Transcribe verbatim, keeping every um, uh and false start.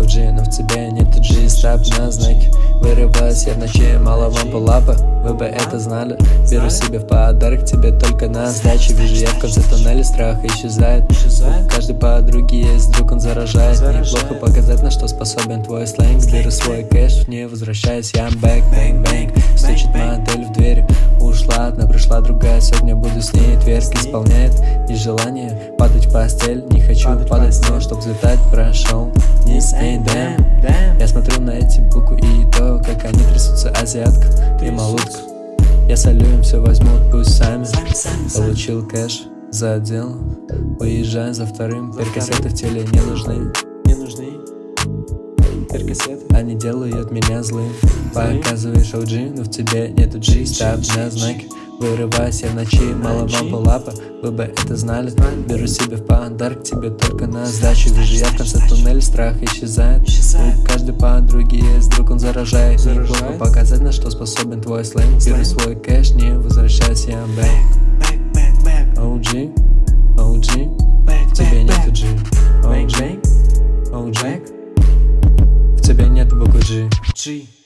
о джи, но в тебе нету G. Стап на знаки, вырываюсь я в ночи, мало вам по лапы, вы бы это знали. Беру себе в подарок, тебе только на сдаче. Вижу я в конце тоннеля, страх исчезает. У каждой подруги есть друг, он заражает. Неплохо показать, на что способен твой сленг. Беру свой кэш, не возвращаюсь, я бэк, бэнг, бэнг. Стучит модель в дверь, ушла одна, пришла другая. Сегодня буду с ней, твердь исполняет. И желание падать в постель, не хочу падать, но чтоб взлетать, прошел низ, эй, дэм. Я смотрю на эти буквы и то, как они трясутся, азиатка и малутка. Я солю им, все возьмут, пусть сами. Получил кэш за дело, уезжаю за вторым. Перкассеты в теле не нужны, не нужны. Перкассеты, они делают меня злым. Показываешь о джи, но в тебе нету G. Стап на знаки, вырываюсь я в ночи, мало вам по лапы, вы бы это знали. Беру себе в подарок, тебе только на сдачу. Вижу я в конце туннеля, страх исчезает. У каждой подруги есть друг, он заражает. Неплохо показать, на что способен твой сленг. Беру свой кэш, не возвращаюсь, я бэк. о джи, о джи, в тебе нету G. о джи, о джи, в тебе нету буквы G.